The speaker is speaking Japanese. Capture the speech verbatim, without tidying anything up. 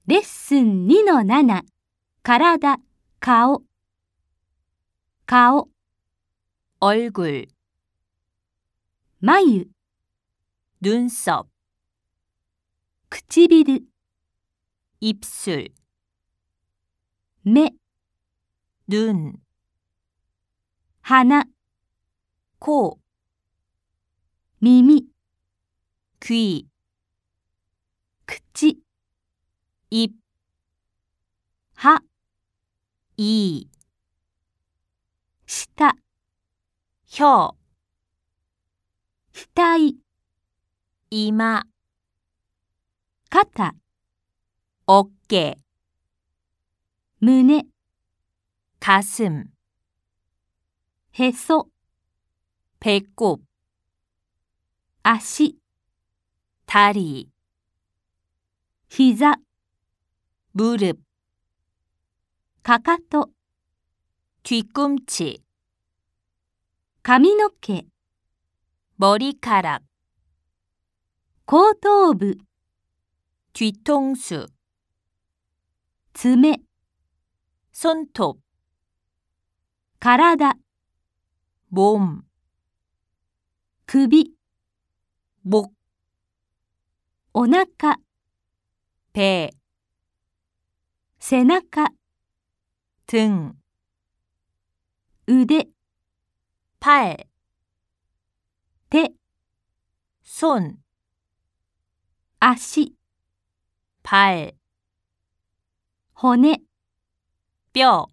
レッスン にのなな 体、顔顔 얼굴, 眉 눈썹, 唇 입술, 目 눈, 鼻 코, 耳 귀, 口 입, 歯 이, 舌 혀, 額 이마, 肩 어깨, 胸 가슴, へそ 배꼽, 足 다리, 膝 무릎, かかと 뒤꿈치, 髪の毛 머리카락, 後頭部 뒤통수, 爪 손톱, 体 몸, 首 목, お腹 배, 背中 등, 腕 팔, 手 손, 足 발, 骨 뼈,